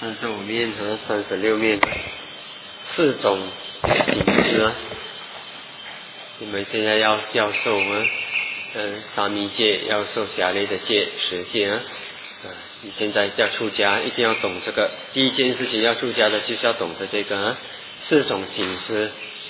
45面和36面，4种形式啊。你们现在要受啊，沙弥戒要受侠类的戒10戒啊。你现在要出家，一定要懂这个。第一件事情要出家的，就是要懂得这个啊，4种形式。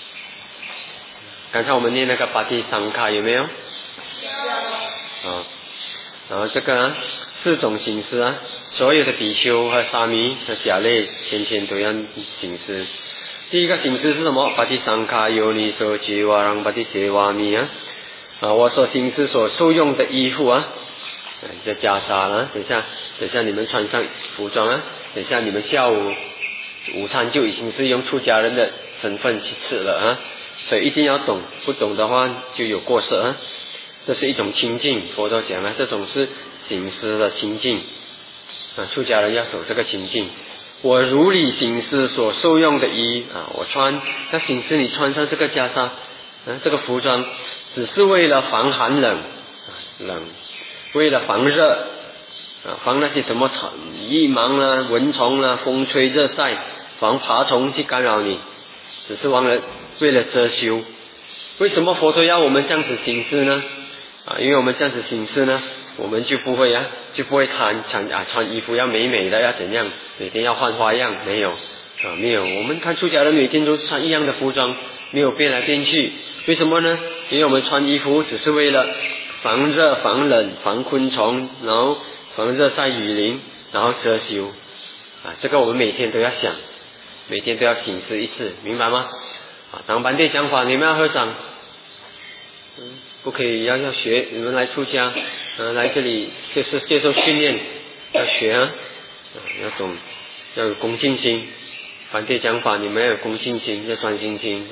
刚才我们念那个巴蒂桑卡有没有？有。然后这个啊，4种形式啊，所有的比丘和沙弥和侠类天天都要行施。第一个形式是什么？巴蒂桑卡尤尼所吉瓦让巴蒂杰瓦米啊，我所行施所受用的衣服啊，这袈裟啊，等下你们穿上服装啊，等下你们下午午餐就已经是用出家人的身份去吃了啊，所以一定要懂，不懂的话就有过失啊。这是一种清净，佛陀讲了，这种是行施的清净啊，出家人要守这个清净。我如理行施所受用的衣啊，我穿，那行施你穿上这个袈裟，这个服装，只是为了防寒冷，为了防热防那些什么疫芒啊、蚊虫啊、风吹日晒，防爬虫去干扰你，只是为了遮羞。为什么佛陀要我们这样子行施呢？因为我们这样子行施呢，我们就不会穿衣服要美美的，要怎样，每天要换花样，没有没有。我们看出家人每天都穿一样的服装，没有变来变去。为什么呢？因为我们穿衣服只是为了防热、防冷、防昆虫，然后防热晒雨淋，然后遮羞这个我们每天都要想，每天都要行施一次，明白吗？当班队讲法，你们要合掌，不可以要学，你们来出家来这里就是接受训练，要学要懂，要有恭敬心。班队讲法，你们要有恭敬心，要专心听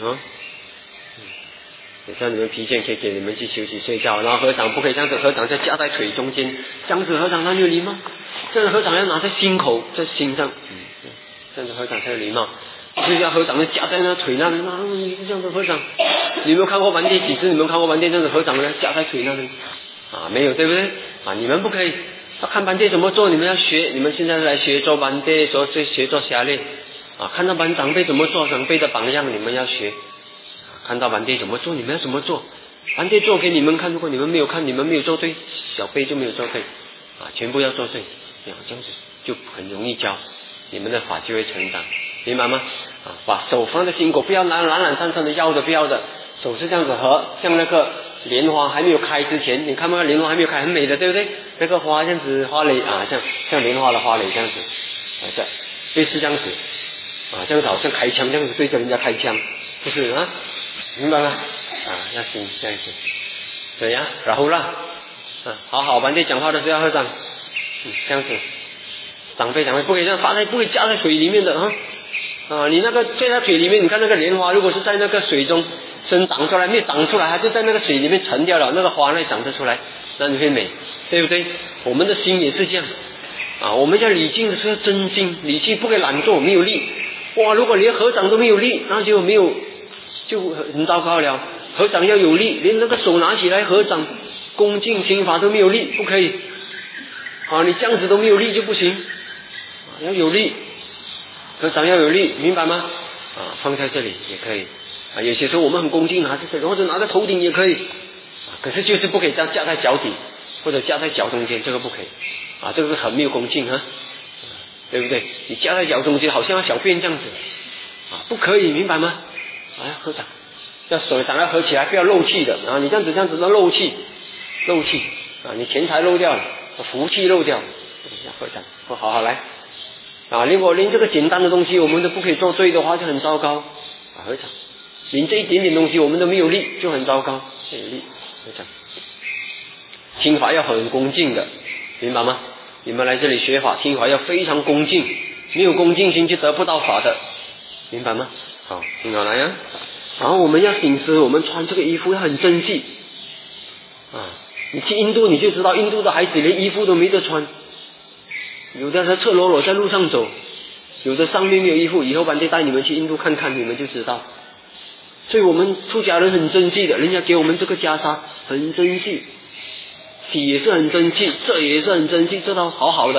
等下你们疲倦可以给你们去休息睡觉，然后合掌不可以这样子，合掌再夹在腿中间，这样子合掌哪有礼貌？这样子合掌要拿在心口，在心上，这样子合掌才有礼貌。所以要合掌就夹在那腿那里，你这样子合掌，你有没有看过班队几次？你们看过班队这样子合掌的夹在腿那里没有对不对你们不可以要看班队怎么做，你们要学，你们现在来学做班队，学做侠类看到长辈怎么做，长辈的榜样你们要学看到班队怎么做，你们要怎么做，班队做给你们看，如果你们没有看，你们没有做对，小辈就没有做对全部要做对，这样子就很容易教，你们的法就会成长，明白吗？把手放在心口，不要懒散散的，要的不要的，手是这样子合，像那个莲花还没有开之前，你看那个莲花还没有开，很美的，对不对？那个花这样子，花蕾像莲花的花蕾这样子，类似这样子这样子好像开枪这样子对着人家开枪，不是明白吗？要行这样子，对呀，然后啦好班队讲话的时候要合掌，这样子，长辈不可以这样不可以夹在水里面的你那个在那水里面，你看那个莲花，如果是在那个水中生长出来，没有长出来，它就在那个水里面沉掉了，那个花那里长得出来，那你会美，对不对？我们的心也是这样我们要礼敬的时候真心，礼敬不可以懒惰，没有力。如果连合掌都没有力，那就很糟糕了。合掌要有力，连那个手拿起来合掌恭敬听法都没有力，不可以你这样子都没有力就不行要有力，合掌要有力，明白吗？放在这里也可以有些时候我们很恭敬拿在这里，或者拿在头顶也可以可是就是不可以这样架在脚底或者架在脚中间，这个不可以这个是很没有恭敬对不对？你架在脚中间好像小便这样子不可以，明白吗？合掌要手掌要合起来，不要漏气的你这样子要漏气你钱财漏掉了，福气漏掉了，要合掌好好来如果连这个简单的东西我们都不可以做对的话，就很糟糕合掌，连这一点点东西我们都没有力，就很糟糕，有力合掌。听法要很恭敬的，明白吗？你们来这里学法听法要非常恭敬，没有恭敬心就得不到法的，明白吗？好，听好来然后我们要行施，我们穿这个衣服要很珍惜你去印度你就知道，印度的孩子连衣服都没得穿，有的是赤裸裸在路上走，有的上面没有衣服，以后班队带你们去印度看看，你们就知道。所以我们出家人很珍惜的，人家给我们这个袈裟很珍惜，洗也是很珍惜，这也是很珍惜，这都好好的，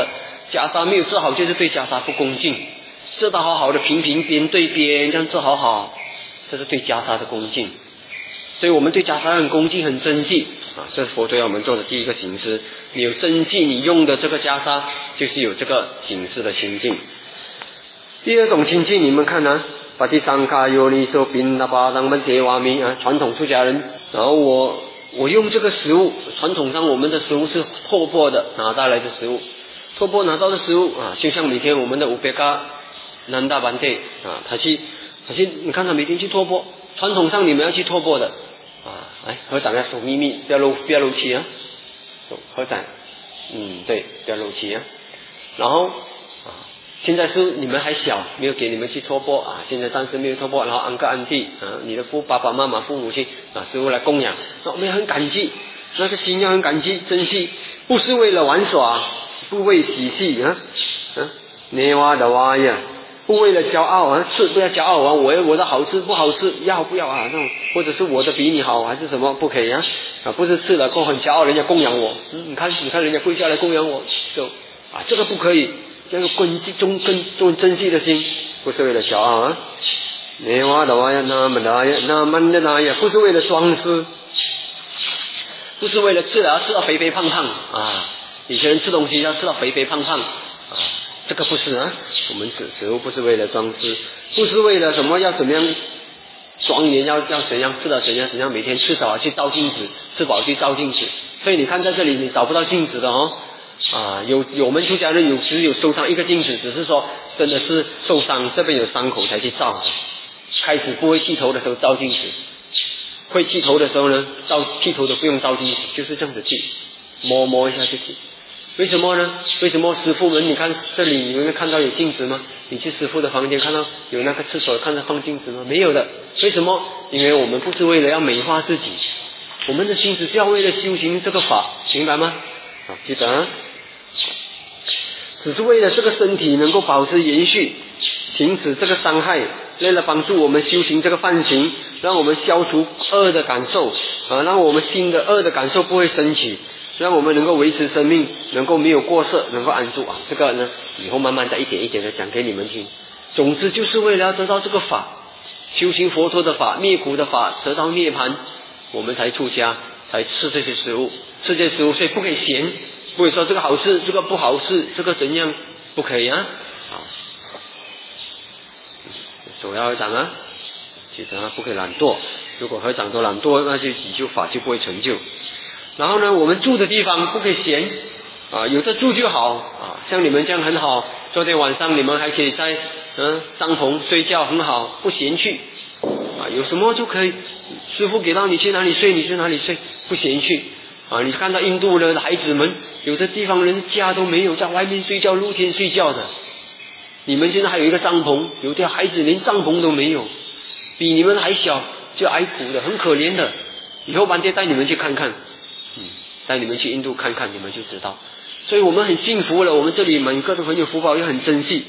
袈裟没有做好，就是对袈裟不恭敬。做得好好的，平平边对边，这样做好好，这是对袈裟的恭敬。所以我们对袈裟很恭敬，很珍惜啊，这是佛陀要我们做的第一个行施。你有珍惜你用的这个袈裟，就是有这个行施的心境。第二种情境，你们看呢？巴提桑卡尤尼说宾那巴当门铁瓦米啊，传统出家人，然后我用这个食物，传统上我们的食物是托钵的拿带来的食物，托钵拿到的食物啊，就像每天我们的乌贝卡南大班队啊，他去，你看他每天去托钵，传统上你们要去托钵的啊，来合掌要守秘密，不要漏气啊，合掌，对，不要漏气啊，然后啊。现在是你们还小，没有给你们去托钵啊！现在暂时没有托钵，然后安个安地啊，你的爸爸妈妈、父母亲啊，师父来供养，那我们也很感激，那个心要很感激、珍惜，不是为了玩耍，不为嬉戏捏哇的哇呀，不为了骄傲啊，吃不要骄傲啊，我的好吃不好吃，要不要啊？那种或者是我的比你好还是什么不可以啊？不是吃了过后很骄傲，人家供养我，你看人家跪下来供养我，就这个不可以。这个更珍惜的心，不是为了骄傲啊！内瓦的哇呀，那么大呀，那么的那呀，不是为了装饰，不是为了吃到肥肥胖胖啊！有些人吃东西要吃到肥肥胖胖啊，这个不是啊！我们食物不是为了装饰，不是为了什么要怎么样庄严，要怎样吃到怎样，每天吃饱去照镜子，吃饱去照镜子。所以你看在这里你找不到镜子的哦。有我们出家人有时有受伤一个镜子，只是说真的是受伤，这边有伤口才去照。开始不会剃头的时候照镜子，会剃头的时候呢，剃头都不用照镜子，就是这样子剃，摸一下就剃。为什么呢？为什么师父们你看这里你们看到有镜子吗？你去师父的房间看到有那个厕所看到放镜子吗？没有的。为什么？因为我们不是为了要美化自己，我们的心只是要为了修行这个法，明白吗？记得只是为了这个身体能够保持延续，停止这个伤害，为了帮助我们修行这个梵行，让我们消除恶的感受让我们心的恶的感受不会升起，让我们能够维持生命，能够没有过失，能够安住这个呢以后慢慢再一点一点的讲给你们听。总之就是为了要得到这个法，修行佛陀的法，灭苦的法，得到涅槃，我们才出家，才吃这些食物，所以不可以嫌，不会说这个好吃，这个不好吃，这个怎样，不可以啊！首要合掌啊，记得不可以懒惰。如果合掌都懒惰，那就祈求法就不会成就。然后呢，我们住的地方不可以闲有的住就好像你们这样很好。昨天晚上你们还可以在帐篷睡觉，很好，不嫌去有什么就可以。师父给到你去哪里睡，你去哪里睡，不嫌去你看到印度的孩子们，有的地方人家都没有，在外面睡觉，露天睡觉的。你们现在还有一个帐篷，有的孩子连帐篷都没有，比你们还小，就挨苦的，很可怜的。以后晚点带你们去看看，带你们去印度看看，你们就知道。所以我们很幸福了，我们这里每个都很有福报，也很珍惜。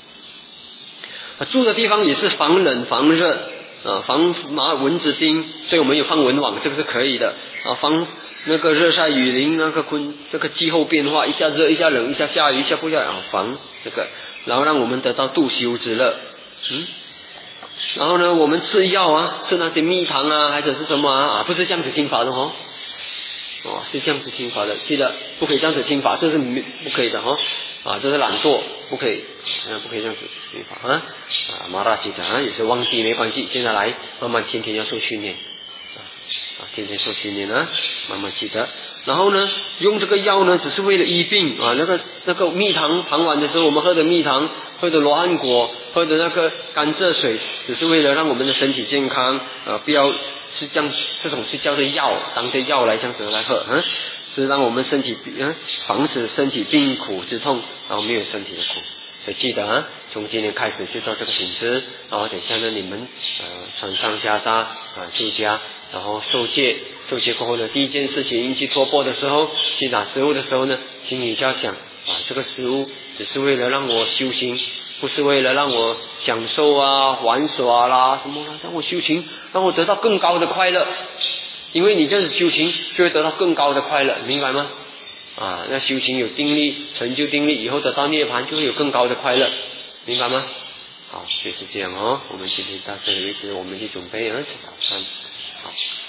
住的地方也是防冷防热防蚊子叮，所以我们有放蚊网，这个是可以的防那个热晒雨淋，这个气候变化，一下热一下冷，一下下雨一下不下雨防这个，然后让我们得到度修之乐然后呢，我们吃药吃那些蜜糖还是什么不是这样子听法的是这样子听法的，记得不可以这样子听法，这是不可以的这是懒惰，不可以不可以这样子听法马拉记得有时忘记没关系，现在来慢慢天天要受训练天天受训练慢慢记得。然后呢，用这个药呢，只是为了医病那个蜜糖，傍晚的时候我们喝的蜜糖，喝的罗汉果，喝的那个甘蔗水，只是为了让我们的身体健康不要是这种是叫做药，当做药来这样子来喝是让我们身体防止身体病苦之痛，然后没有身体的苦。所以记得从今天开始就做这个品质，然后等下呢你们穿上袈裟出家，然后受戒过后呢，第一件事情去托钵的时候，去拿食物的时候呢，心里就要想这个食物只是为了让我修行，不是为了让我享受玩耍啦什么啦，让我修行，让我得到更高的快乐。因为你这样子修行就会得到更高的快乐，明白吗？ 啊，那修行有定力，成就定力以后得到涅槃，就会有更高的快乐，明白吗？好，就是这样哦。我们今天到这里为止，我们去准备吃早餐。好。